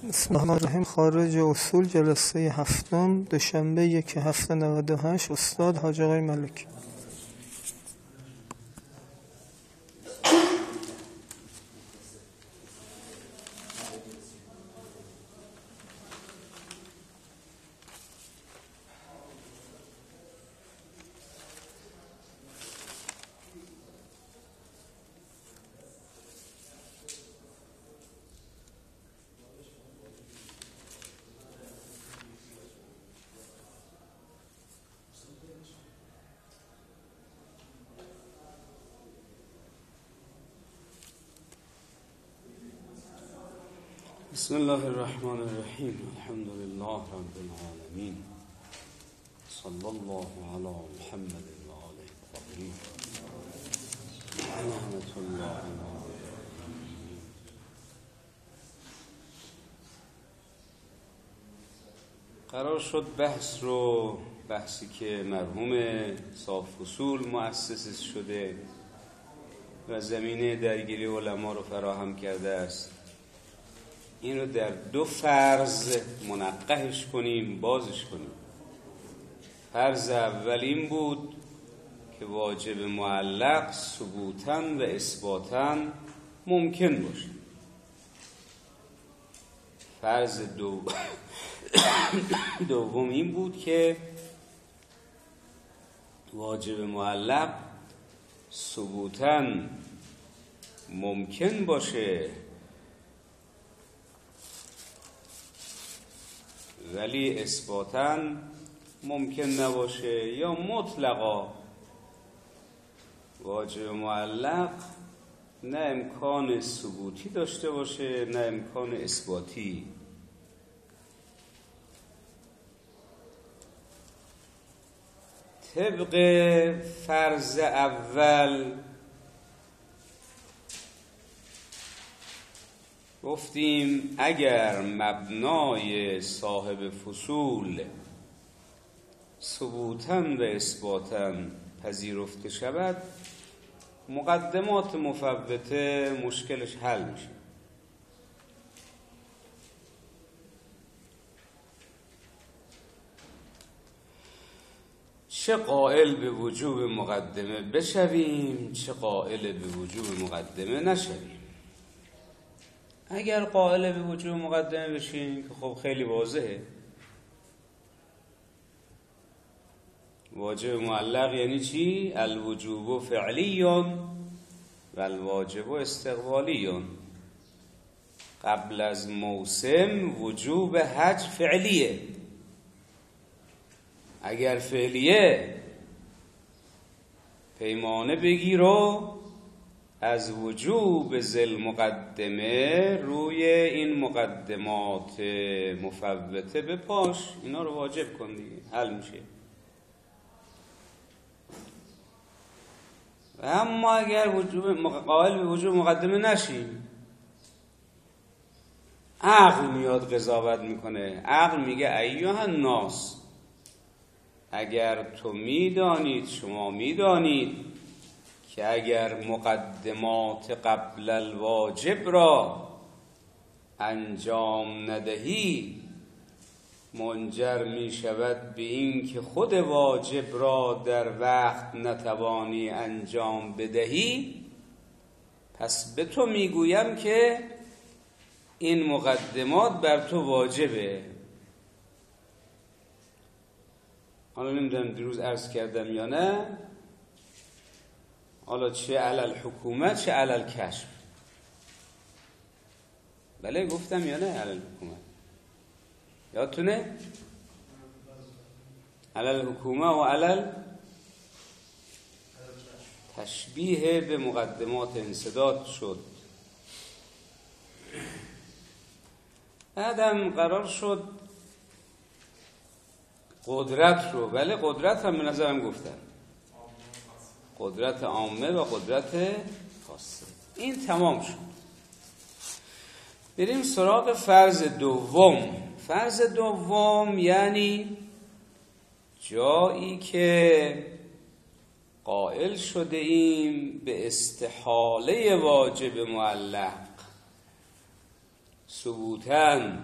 بسم الله الرحمن الرحیم. خارج اصول جلسه هفتم دوشنبه 1/7/98. استاد حاج آقای ملکی. بسم الله الرحمن الرحیم. الحمد لله رب العالمین. صلی الله علی محمد و آله الطاهرین. رحمت الله علیهم. قرار شد بحثی که مرحوم صاحب فصول مؤسس شده و زمینه درگیری علما رو فراهم کرده است، این رو در 2 فرض منقحش کنیم، بازش کنیم. فرض اول این بود که واجب معلق ثبوتاً و اثباتاً ممکن باشه. فرض دوم این بود که واجب معلق ثبوتاً ممکن باشه ولی اثباتاً ممکن نباشه، یا مطلقا واجب معلق نه امکان ثبوتی داشته باشه نه امکان اثباتی. طبق فرض اول گفتیم اگر مبنای صاحب فصول ثبوتاً و اثباتاً پذیرفته شود، مقدمات مفوته مشکلش حل میشه. چه قائل به وجوب مقدمه بشویم، چه قائل به وجوب مقدمه نشویم. اگر قائل به وجوب مقدمه بشین که خب خیلی واضحه، واجب معلق یعنی چی؟ الوجوب فعلی و الواجب استقبالی. قبل از موسم وجوب حج فعلیه. اگر فعلیه پیمانه بگیر و از وجوب ذل مقدمه روی این مقدمات مفوته بپاش، اینا رو واجب کن دیگه، حل میشه. و اما اگر قائل به وجوب مقدمه نشیم، عقل میاد قضاوت میکنه. عقل میگه ایها الناس، اگر تو میدانید، شما میدانید که اگر مقدمات قبل الواجب را انجام ندهی منجر می شود به این که خود واجب را در وقت نتوانی انجام بدهی، پس به تو میگویم که این مقدمات بر تو واجبه. حالا نمیدونم دیروز عرض کردم یا نه، حالا چه علل حکومت چه علل کشف. بله گفتم یا نه علل حکومت؟ یادتونه؟ علل حکومت و علل تشبیه به مقدمات انسداد شد. بعدم قرار شد قدرت رو، بله قدرت هم به نظرم گفتن، قدرت عامه و قدرت خاصه. این تمام شد. بریم سراغ فرض دوم. فرض دوم یعنی جایی که قائل شده ایم به استحاله واجب معلق ثبوتاً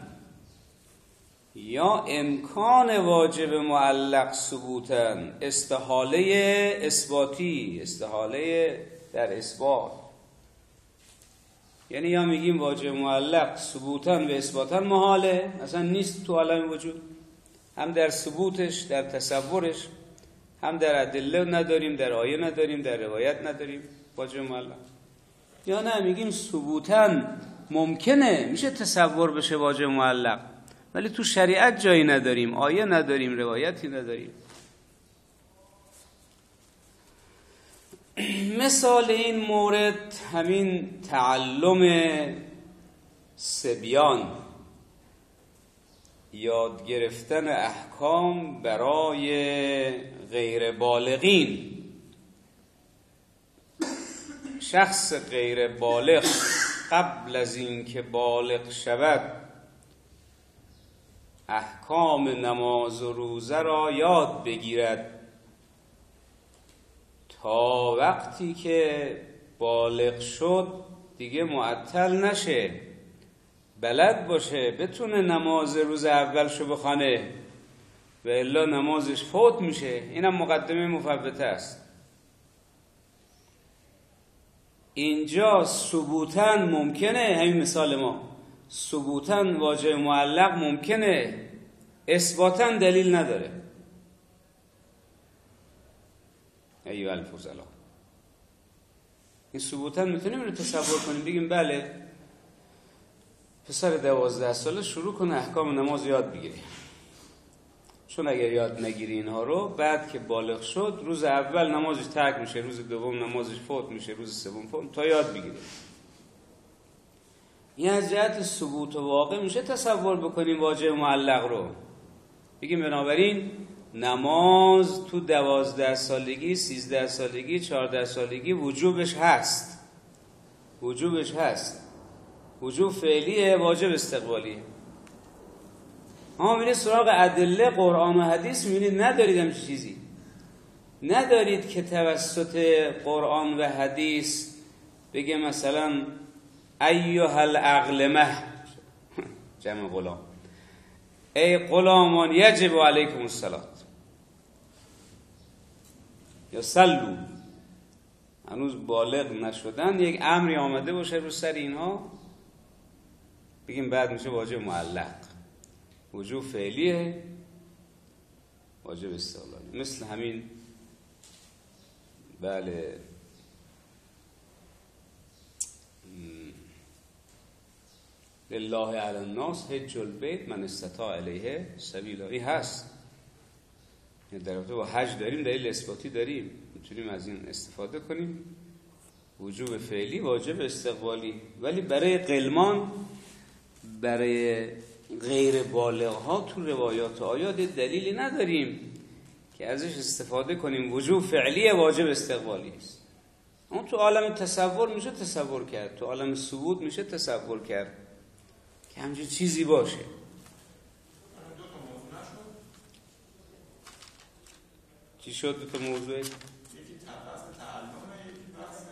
یا امکان واجب معلق ثبوتاً، استحاله اثباتی، استحاله در اثبات. یعنی یا میگیم واجب معلق ثبوتاً و اثباتاً محاله، اصلا نیست تو عالم وجود، هم در ثبوتش، در تصورش، هم در ادله نداریم، در آیه نداریم، در روایت نداریم واجب معلق. یا نه میگیم ثبوتاً ممکنه، میشه تصور بشه واجب معلق، ولی تو شریعت جایی نداریم، آیه نداریم، روایتی نداریم. مثال این مورد همین تعلم صبیان، یاد گرفتن احکام برای غیر بالغین. شخص غیر بالغ قبل از این که بالغ شود احکام نماز و روزه را یاد بگیرد تا وقتی که بالغ شد دیگه معطل نشه، بلد باشه، بتونه نماز روز اولشو بخونه و الا نمازش فوت میشه. اینم مقدمه مفوته است. اینجا ثبوتاً ممکنه، همین مثال ما، ثبوتاً واجب معلق ممکنه، اثباتاً دلیل نداره. ایوه الفضلا، این ثبوتاً میتونیم رو تصور کنیم، بگیم بله پسر 12 ساله شروع کنه احکام نماز یاد بگیره، چون اگر یاد نگیری اینها رو، بعد که بالغ شد روز اول نمازش ترک میشه، روز دوم نمازش فوت میشه، روز سوم فوت، تا یاد بگیره. این از جهت ثبوت و واقع میشه تصور بکنیم واجب معلق رو، بگیم بنابراین نماز تو 12 سالگی، 13 سالگی، 14 سالگی وجوبش هست، وجوبش هست، وجوب فعلیه، واجب استقبالیه. اما میرید سراغ ادله قرآن و حدیث، میبینید ندارید همچین چیزی، ندارید که توسط قرآن و حدیث بگه مثلا ایها الاغلمه جمع غلام، ای غلامان یجب علیکم الصلاة، یا صلوا، هنوز بالغ نشدن، یک امری آمده باشه رو سر اینها، بگیم بعد میشه واجب معلق، وجوب فعلیه، واجب استقلالی. مثل همین بله لله علی الناس حج البیت من استطاع الیه سبیلا، این هست، در رابطه با حج داریم دلیل اثباتی داریم، میتونیم از این استفاده کنیم، وجوب فعلی، واجب استقبالی. ولی برای غلمان، برای غیر بالغ ها تو روایات و آیات دلیلی نداریم که ازش استفاده کنیم وجوب فعلی، واجب استقبالی است. اون تو عالم تصور میشه تصور کرد، تو عالم ثبوت میشه تصور کرد که همچین چیزی باشه. چی شد دو تا موضوع؟ یکی بحث تعلمه، یکی بحث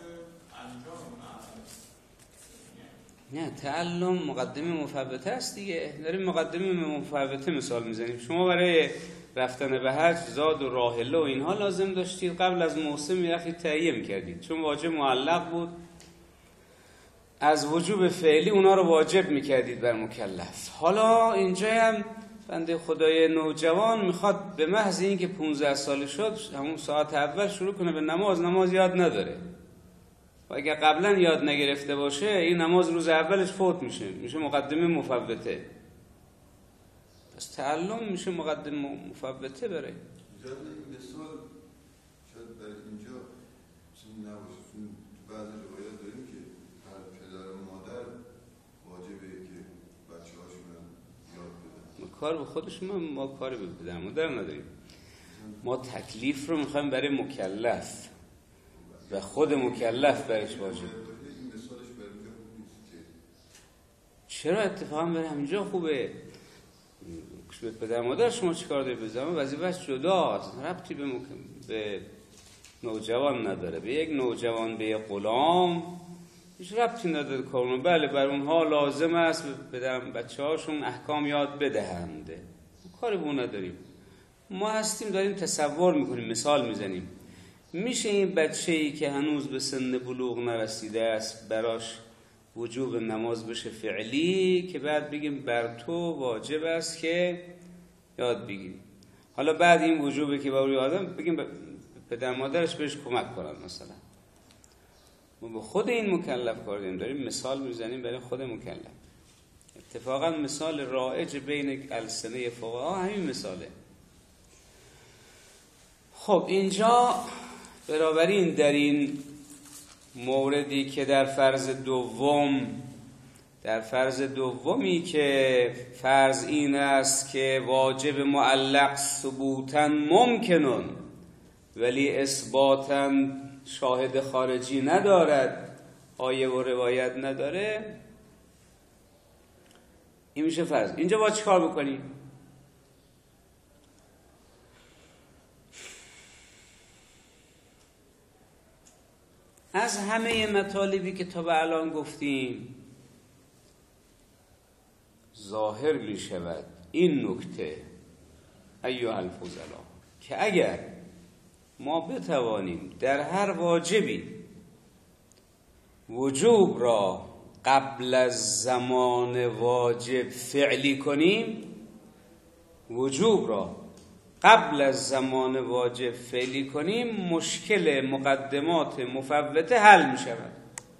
انجام. نه، تعلم مقدمه مفوته است دیگه، داریم مقدمه مفوته مثال میزنیم. شما برای رفتن به حج زاد و راحله و اینها لازم داشتید، قبل از موسم یخی تهیه میکردید، چون واجب معلق بود، از وجوب فعلی اونا رو واجب میکردید بر مکلف. حالا اینجا هم بنده خدای نوجوان میخواد به محض این که 15 سال شد همون ساعت اول شروع کنه به نماز یاد نداره، و اگر قبلا یاد نگرفته باشه این نماز روز اولش فوت میشه مقدمه مفوته. پس تعلم میشه مقدمه مفوته برای این مثال شاید برای اینجا چیزی نباشه، چون تو بعضی روایات داریم که هر پدر و مادر واجبه که بچه هاشون یاد بدن. ما کار به خودشون، ما کاری به پدر مادر نداریم، ما تکلیف رو میخوایم برای مکلف و خود مکلف برش واجب. این مثالش برای اینجا خوب نیست که چرا اتفاقا برای همینجا خوبه؟ به پدر مادر شما چیکار دارید بزنید؟ وظیفه‌اش جداست، ربطی به نوجوان نداره. به یک نوجوان، به یک غلام هیچ ربطی نداره کارون. بله بر اونها لازم است بدن بچه هاشون احکام یاد بدهند، کاری به اون نداریم. ما هستیم داریم تصور میکنیم، مثال میزنیم. میشه این بچه‌ای که هنوز به سن بلوغ نرسیده است براش وجوب نماز بشه فعلی که بعد بگیم بر تو واجب است که یاد بگیری؟ حالا بعد این وجوبه که برای آدم بگیم پدر مادرش بهش کمک کنن. مثلا ما به خود این مکلف کردیم، داریم مثال میزنیم برای خود مکلف. اتفاقا مثال رایج بین السنه فقها همین مثاله. خب اینجا بنابراین در این موردی که در فرض دومی که فرض این است که واجب معلق ثبوتاً ممکنون ولی اثباتاً شاهد خارجی ندارد، آیه و روایت نداره، این میشه فرض. اینجا باید چیکار بکنیم؟ از همه مطالبی که تا به الان گفتیم ظاهر می شود این نکته ایها الفضلا که اگر ما بتوانیم در هر واجبی وجوب را قبل از زمان واجب فعلی کنیم، مشکل مقدمات مفوته حل می شود.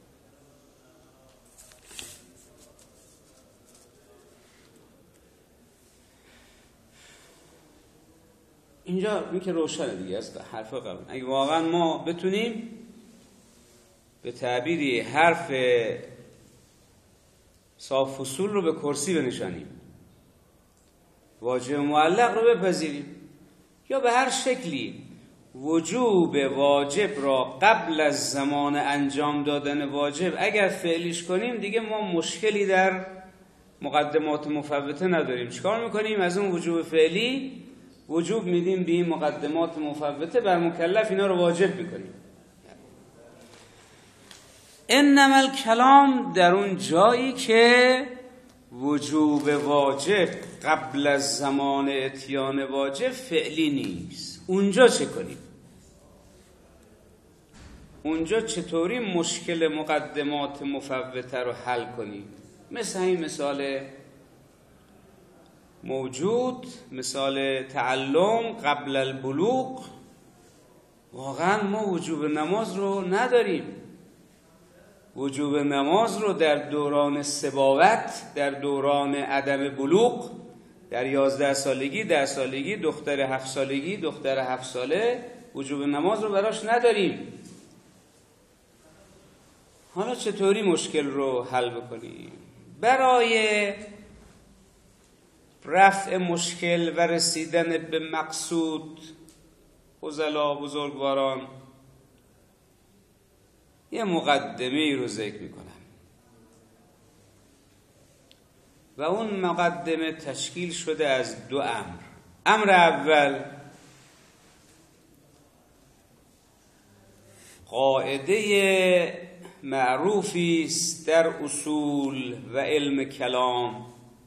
اینجا این که روشنه دیگه از حرف قبل. اگه واقعا ما بتونیم به تعبیری حرف صاف اصول رو به کرسی بنشانیم، واجب معلق رو بپذیریم، یا به هر شکلی وجوب واجب را قبل از زمان انجام دادن واجب اگر فعلیش کنیم، دیگه ما مشکلی در مقدمات مفوته نداریم. چیکار میکنیم؟ از اون وجوب فعلی وجوب میدیم به این مقدمات مفوته، بر مکلف اینا رو واجب میکنیم. انما الکلام در اون جایی که وجوب واجب قبل از زمان اتیان واجب فعلی نیست، اونجا چه کنیم؟ اونجا چطوری مشکل مقدمات مفوته رو حل کنیم؟ مثل این مثال موجود، مثال تعلم قبل البلوغ. واقعا ما وجوب نماز رو نداریم. وجوب نماز رو در دوران سباوت، در دوران عدم بلوغ، در 11 سالگی، 10 سالگی، دختر 7 سالگی، دختر 7 ساله وجوب نماز رو براش نداریم. حالا چطوری مشکل رو حل بکنیم؟ برای رفع مشکل و رسیدن به مقصود فضلا بزرگواران یه مقدمه رو ذکر میکنم و اون مقدمه تشکیل شده از 2 امر. امر اول قاعده معروفی است در اصول و علم کلام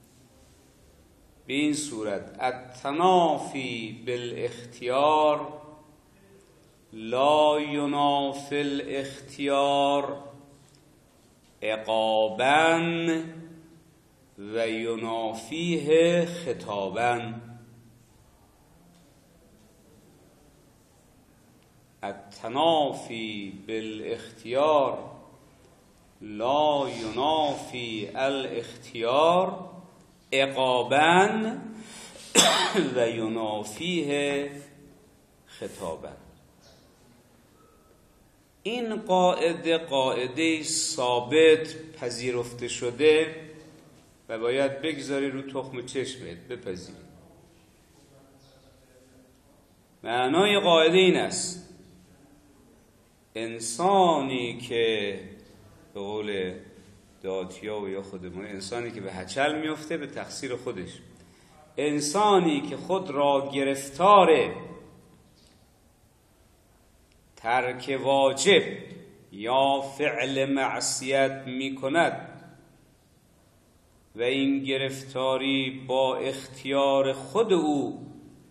به این صورت: التنافی بالاختیار لا ینافی الاختیار عقابا و ینافیه خطابا. التنافی بالاختیار لا ینافی الاختیار عقابا و ینافیه خطابا. این قاعده ثابت پذیرفته شده و باید بگذاری رو تخم چشمت بپذیری. معنای قاعده این است: انسانی که به قول داتیا و یا خود ما، انسانی که به هچل میفته به تقصیر خودش، انسانی که خود را گرفتار ترک واجب یا فعل معصیت می کند و این گرفتاری با اختیار خود او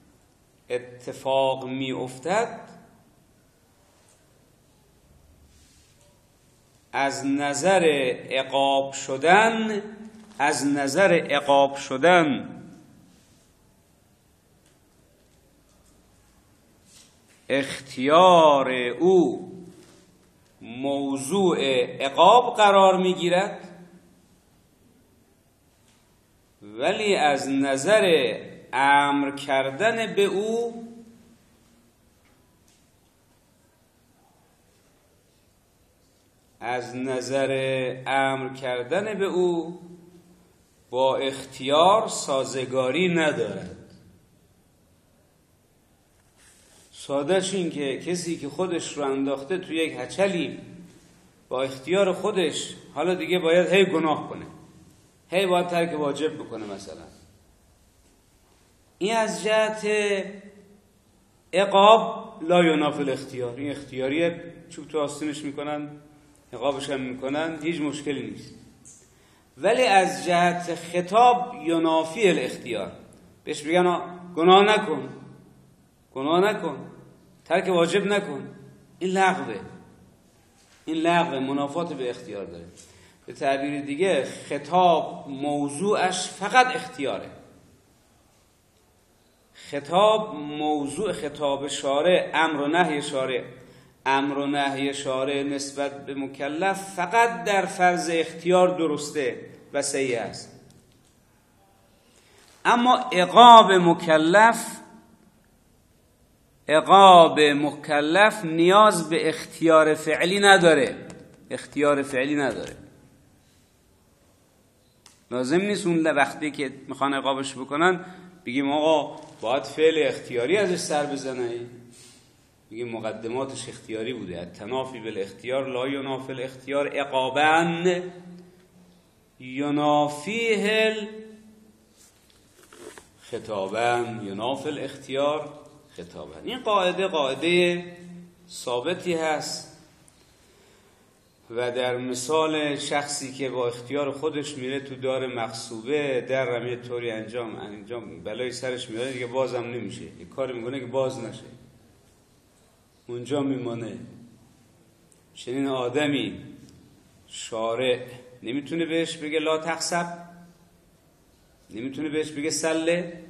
اتفاق می افتد، از نظر عقاب شدن اختیار او موضوع عقاب قرار می گیرد، ولی از نظر امر کردن به او با اختیار سازگاری ندارد. سادهش این که کسی که خودش رو انداخته توی یک هچلی با اختیار خودش حالا دیگه باید هی گناه کنه، هی باید ترک واجب بکنه مثلا، این از جهت عقاب لا ینافی الاختیار، این اختیاریه، چوب تو آستینش میکنن عقابش هم میکنن، هیچ مشکلی نیست. ولی از جهت خطاب ینافی الاختیار، بهش بگن گناه نکن، ترک واجب نکن، این لغوه، منافات به اختیار داره. به تعبیر دیگه خطاب موضوعش فقط اختیاره. خطاب شارع، امر و نهی شارع نسبت به مکلف فقط در فرض اختیار درسته و صحیح است. اما عقاب مکلف نیاز به اختیار فعلی نداره. لازم نیست اون وقتی که میخوان عقابش بکنن بگیم آقا باید فعل اختیاری ازش سر بزنه، بگیم مقدماتش اختیاری بوده. التنافی بالاختیار لا ینافی الاختیار عقابا ینافیه خطابا ینافی الاختیار خطابا. این قاعده ثابتی هست و در مثال شخصی که با اختیار خودش میره تو دار مغصوبه، در رمیه طوری انجام بلای سرش میاره دیگه بازم نمیشه، یک کاری میکنه که باز نشه، اونجا میمانه. چنین آدمی شارع نمیتونه بهش بگه لا تخسب، نمیتونه بهش بگه سله،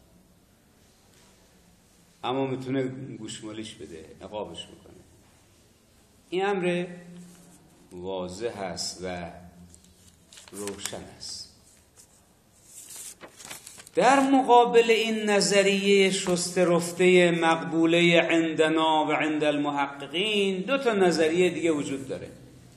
اما میتونه گوشمالیش بده، عقابش بکنه. این امر واضح است و روشن است. در مقابل این نظریه شسته رفته مقبوله عندنا و عند المحققین 2 نظریه دیگه وجود داره.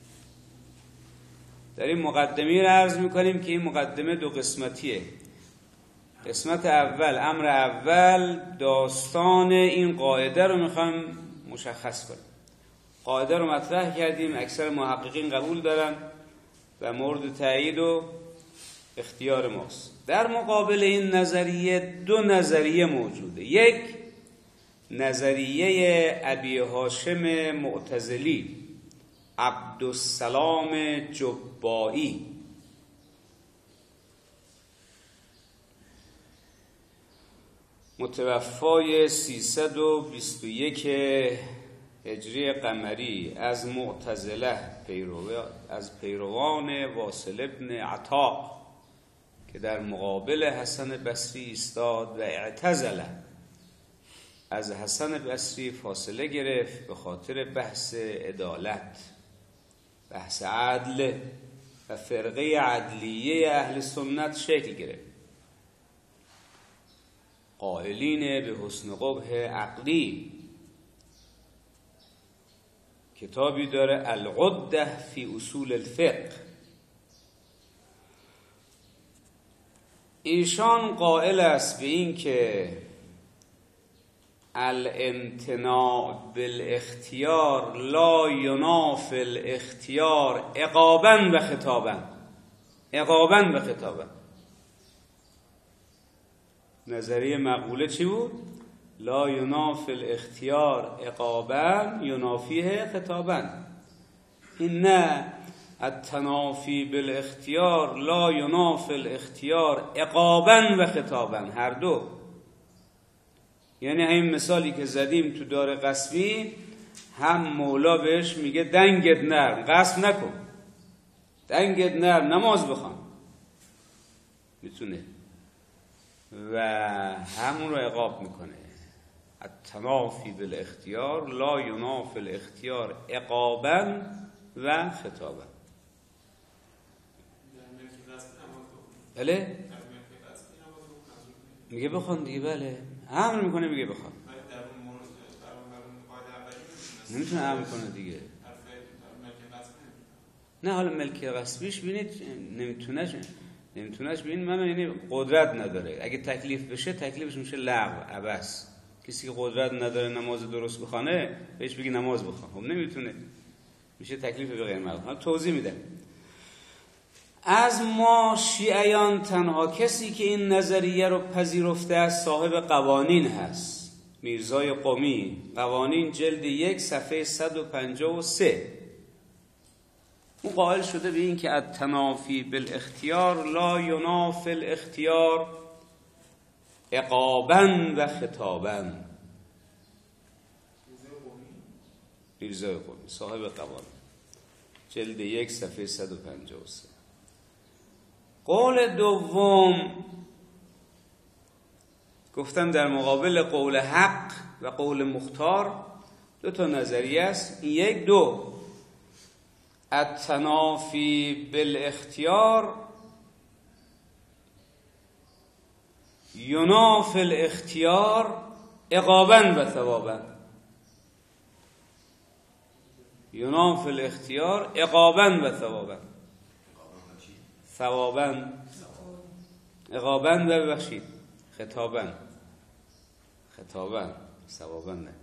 در این مقدمه رو عرض میکنیم که این مقدمه 2 قسمتیه. قسمت اول، امر اول، داستان این قاعده رو میخوایم مشخص کنیم. قاعده رو مطرح کردیم، اکثر محققین قبول دارن و مورد تایید و اختیار ماست. در مقابل این نظریه 2 نظریه موجوده. یک، نظریه ابی هاشم معتزلی عبدالسلام جبائی، متوفای 321 هجری قمری، از معتزله، از پیروان واصل ابن عطا که در مقابل حسن بصری ایستاد و اعتزله، از حسن بصری فاصله گرفت به خاطر بحث عدالت، بحث عدل و فرقه عدلیه اهل سنت شکل گرفت. قائلین به حسن قبح عقلی. کتابی داره العده فی اصول الفقه. ایشان قائل است به این که الامتناع بالاختیار لا ینافی الاختیار عقابا و خطابا. نظریه مقبوله چی بود؟ لا ینافی الاختیار عقابا ینافیه خطابا. این نه التنافی بالاختیار لا ینافی الاختیار عقابا و خطابا، هر دو. یعنی این مثالی که زدیم تو دار قصبی، هم مولا بهش میگه دنگت نرم، قصب نکن، دنگت نرم، نماز بخوان، میتونه، و همون رو عقاب میکنه. التنافی بالاختیار لا ینافی الاختیار عقابا و خطابا. بله میگه بخوان دیگه، بله امر میکنه، میگه بخوان، نمیتونه امر کنه دیگه. نه حالا ملک غصبیش بینید نمیتونهش ببین، من یعنی قدرت نداره. اگه تکلیف بشه تکلیفش میشه لغو، عبث. کسی که قدرت نداره نماز درست بخونه بهش بگی نماز بخون، خب نمیتونه، میشه تکلیف به غیر مردم. توضیح میدم. از ما شیعیان تنها کسی که این نظریه رو پذیرفته است صاحب قوانین هست، میرزای قمی، قوانین جلد 1 صفحه 153. او قائل شده به این که التنافی بالاختیار لا ینافی الاختیار عقابا و خطابا. میرزای قمی صاحب قوانین جلد 1 صفحه 153. قول دوم گفتم در مقابل قول حق و قول مختار دو تا نظریه است. یک دو التنافی بالاختیار ینافی الاختیار عقابا و ثوابا. ینافی الاختیار عقابا و ثوابا. ثوابا عقابا و ببخشید خطابا ثوابا نه.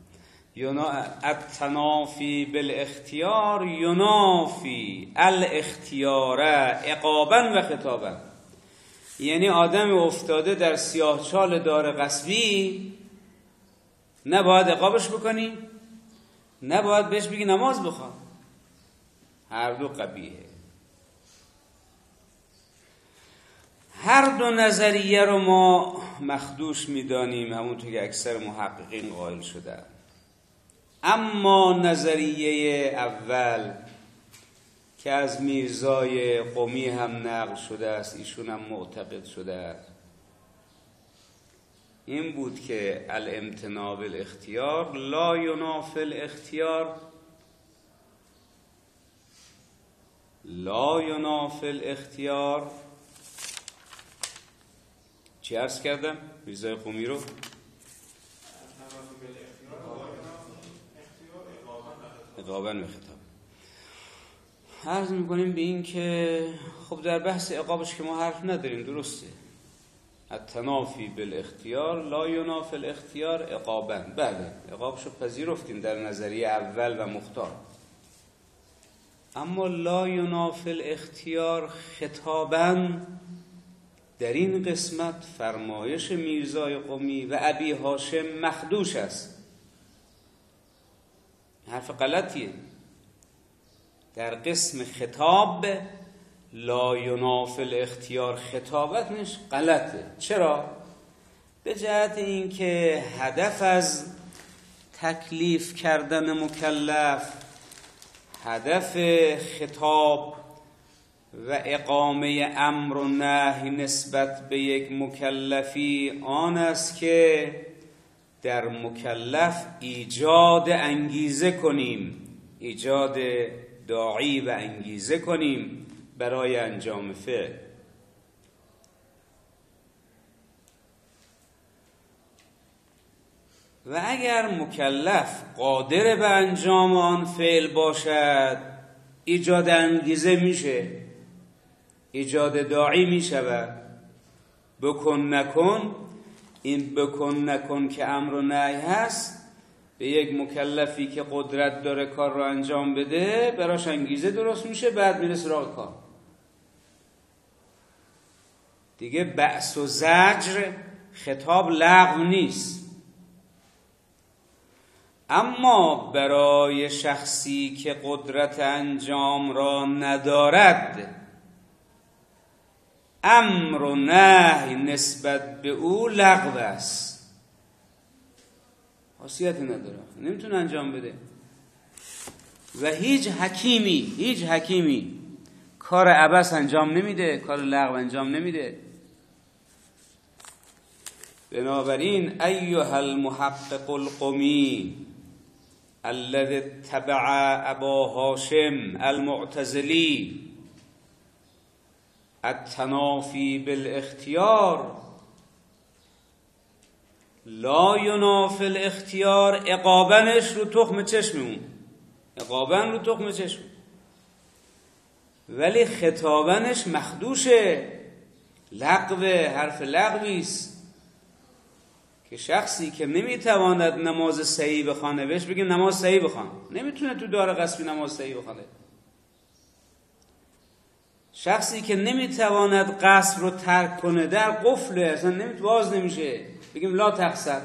التنافی بالاختیار ینافی الاختیار عقابا و خطابا. یعنی آدم افتاده در سیاهچال دار غصبی، نباید عقابش بکنی، نباید بهش بگی نماز بخوان، هر دو قبیحه. هر دو نظریه رو ما مخدوش میدانیم، همونطور که اکثر محققین قائل شدن. اما نظریه اول که از میرزای قمی هم نقل شده است، ایشون هم معتقد شده است، این بود که الامتناع بالاختیار لا ینافی الاختیار، لا ینافی الاختیار. چی عرض کردم؟ میرزای قمی رو عقاباً و خطاب عرض میکنیم به این که خب در بحث عقابش که ما حرف نداریم، درسته. التنافی بالاختیار لا ینافی الاختیار عقاباً، بله عقابشو پذیرفتیم در نظریه اول و مختار. اما لا ینافی الاختیار خطاباً، در این قسمت فرمایش میرزای قمی و ابی هاشم مخدوش است. حرف غلطیه. در قسم خطاب لا ینافی الاختیار خطابتش غلطه. چرا؟ به جهت این که هدف از تکلیف کردن مکلف، هدف خطاب و اقامه امر و نهی نسبت به یک مکلفی آن است که در مکلف ایجاد انگیزه کنیم، ایجاد داعی و انگیزه کنیم برای انجام فعل. و اگر مکلف قادر به انجام آن فعل باشد، ایجاد انگیزه میشه، ایجاد داعی میشود. بکن نکن، این بکن نکن که امر و نهی هست، به یک مکلفی که قدرت داره کار رو انجام بده براش انگیزه درست میشه، بعد میره سراغ کار. دیگه بأس و زجر خطاب لغو نیست. اما برای شخصی که قدرت انجام را ندارد، امر و نهی نسبت به او لغو است، خاصیتی نداره، نمیتونه انجام بده. و هیچ حکیمی کار عبث انجام نمیده، کار لغو انجام نمیده. بنابراین ایها المحقق القمی الذي اتبع ابا هاشم المعتزلی التنافی بالاختیار لا ینافی الاختیار، عقابنش رو تخم چشممون، عقابن رو تخم چشم، ولی خطابنش مخدوشه، لغوه، حرف لغویست که شخصی که نمیتواند نماز صحیح بخوانه بهش بگیم نماز صحیح بخوان، نمیتونه تو دار قصبی نماز صحیح بخوانه. شخصی که نمیتواند قصب رو ترک کنه در قفله، اصلا باز نمیشه، بگیم لا تقصر.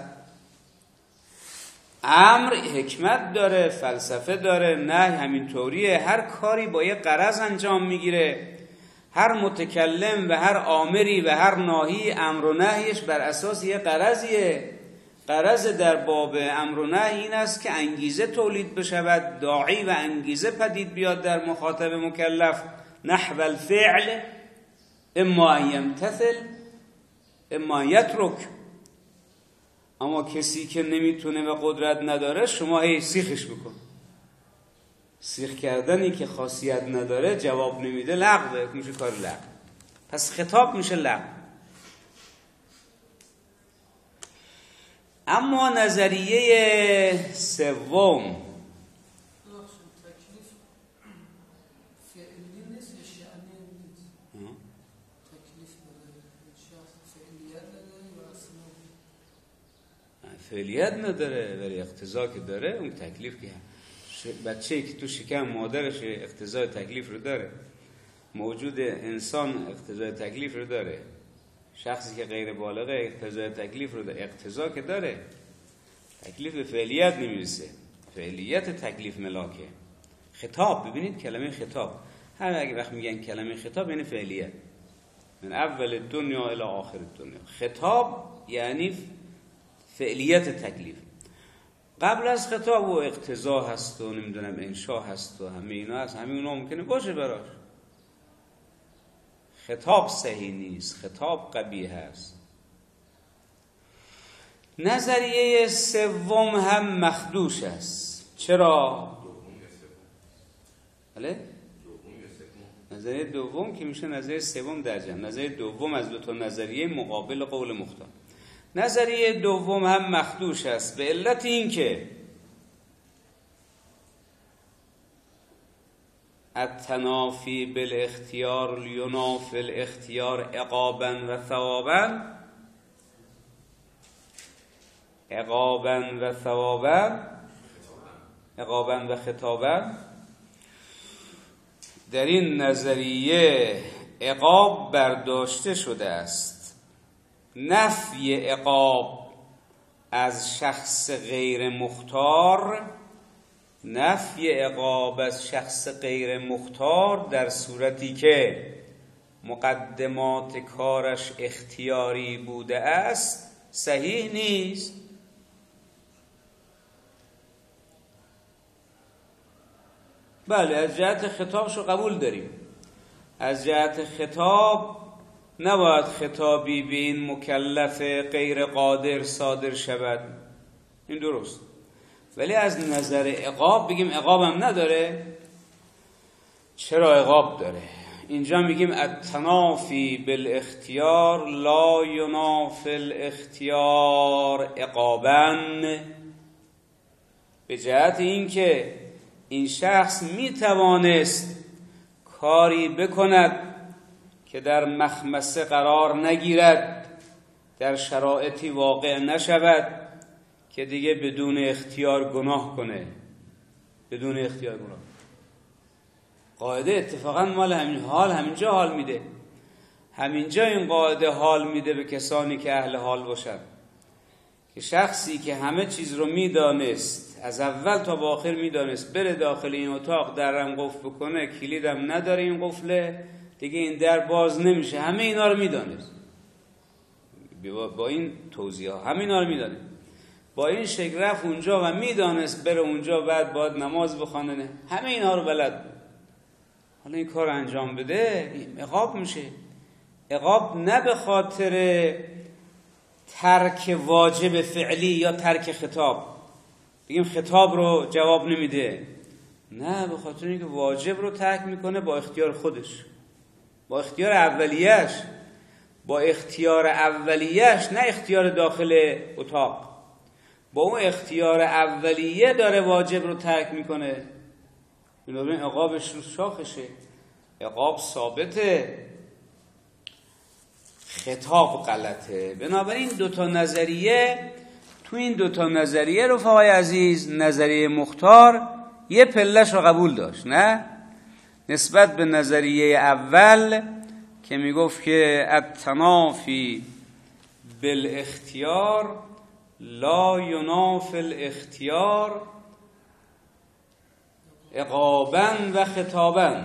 امر حکمت داره، فلسفه داره، نه همینطوریه. هر کاری با یه غرض انجام میگیره، هر متکلم و هر آمری و هر ناهی امر و نهیش بر اساس یه غرضیه. غرض در باب امر و نهی این است که انگیزه تولید بشود، داعی و انگیزه پدید بیاد در مخاطب مکلف، نحو الفعل اما ان یمتثل اما یترک. اما کسی که نمیتونه و قدرت نداره، شما هی سیخش بکن. سیخ کردنی که خاصیت نداره، جواب نمیده، لغوه، میشه کار لغو. پس خطاب میشه لغو. اما نظریه سوم، فعلیت نداره ولی اقتضا که داره، اون تکلیف که بچه‌ای که تو شکم مادرش اقتضای تکلیف رو داره، موجود انسان اقتضای تکلیف رو داره، شخصی که غیر بالغه اقتضای تکلیف رو داره، اقتضا که داره، تکلیف به فعلیت نمیرسه، فعلیت تکلیف ملاکه. خطاب، ببینید کلمه خطاب، هر اگه وقت میگن کلمه خطاب یعنی فعلیت، من اول دنیا الی آخر دنیا. خطاب یعنی فعلیت تکلیف. قبل از خطاب و اقتضا هست و نمیدونم انشا هست و همه اینا هست، همه اونا ممکنه باشه براش. خطاب صحیح نیست، خطاب قبیح هست. نظریه سوم هم مخدوش است. چرا؟ بله؟ نظریه دوم که میشه نظریه سوم در جمع. نظریه دوم از دو تا نظریه مقابل قول مختار. نظریه دوم هم مخدوش است به علت این که التنافی بالاختیار لینافی الاختیار عقابا و ثوابا، عقابا و ثوابا، عقابا و خطابا. در این نظریه عقاب برداشته شده است، نفی عقاب از شخص غیر مختار، نفی عقاب از شخص غیر مختار در صورتی که مقدمات کارش اختیاری بوده است صحیح نیست. بله، از جهت خطابشو قبول داریم، از جهت خطاب نباید خطابی به این مکلف غیر قادر صادر شود، این درست. ولی از نظر عقاب بگیم عقابم نداره. چرا عقاب داره؟ اینجا میگیم التنافی بالاختیار لا ینافی الاختیار عقابا، به جهت این که این شخص میتوانست کاری بکند که در مخمسه قرار نگیرد، در شرایطی واقع نشود که دیگه بدون اختیار گناه کنه، بدون اختیار گناه. قاعده اتفاقا مال همینجا حال میده، همینجا این قاعده حال میده به کسانی که اهل حال باشن، که شخصی که همه چیز رو میدانست، از اول تا با آخر میدانست بره داخل این اتاق، درم قفل بکنه، کلیدم نداره این قفله دیگه، این در باز نمیشه. همه اینا رو میدانست با این توضیح ها، همه اینا رو میدانست. با این شکل رفت اونجا و میدانست بره اونجا، بعد باید نماز بخونه، همه اینا رو بلد بود. حالا این کار انجام بده عقاب میشه. عقاب نه به خاطر ترک واجب فعلی یا ترک خطاب، بگیم خطاب رو جواب نمیده، نه، به خاطر اینکه واجب رو ترک میکنه با اختیار خودش، با اختیار اولیش، با اختیار اولیش، نه اختیار داخل اتاق. با اون اختیار اولیه داره واجب رو ترک میکنه. بنابراین عقابش رو شاخشه، عقاب ثابته، خطاب غلطه. بنابراین دوتا نظریه، تو این دوتا نظریه رفقای عزیز، نظریه مختار یه پلش رو قبول داشت، نه؟ نسبت به نظریه اول که میگفت که التنافی بالاختیار لا ینافی الاختیار عقابا و خطابا.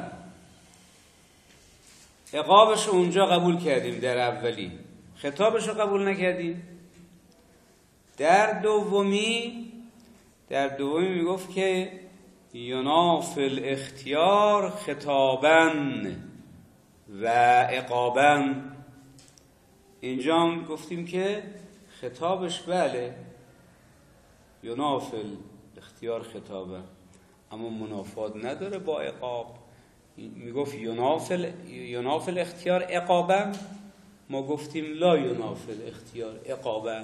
عقابش رو اونجا قبول کردیم در اولی، خطابش رو قبول نکردیم. در دومی میگفت که ینافی الاختیار خطابا و عقابا. اینجا هم گفتیم که خطابش بله ینافی الاختیار خطابا، اما منافات نداره با عقاب. میگفت ینافی الاختیار عقابا، ما گفتیم لا ینافی الاختیار عقابا.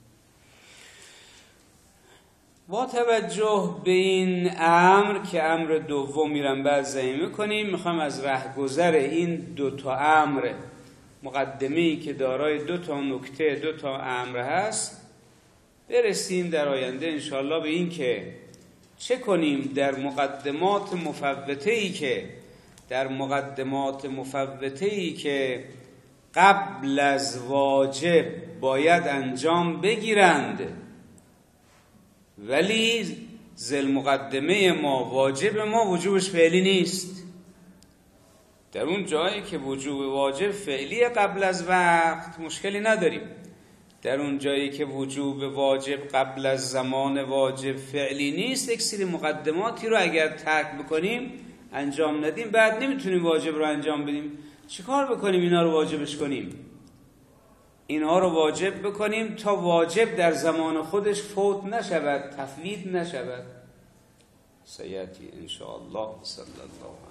با توجه به این امر که امر دوم میرم بعد زمینه کنیم، میخوام از رهگذر این دوتا امر، مقدمه‌ای که دارای دوتا نکته، دوتا امر هست، برسیم در آینده انشاءالله به این که چه کنیم در مقدمات مفوته‌ای که قبل از واجب باید انجام بگیرند، ولی ذل مقدمه ما واجب ما وجوبش فعلی نیست. در اون جایی که وجوب واجب فعلی قبل از وقت مشکلی نداریم، در اون جایی که وجوب واجب قبل از زمان واجب فعلی نیست، یک سری مقدماتی رو اگر ترک بکنیم، انجام ندیم، بعد نمیتونیم واجب رو انجام بدیم. چیکار بکنیم اینا رو واجبش کنیم؟ اینها رو واجب بکنیم تا واجب در زمان خودش فوت نشود، تفویت نشود. سیأتی ان شاء الله. صلی الله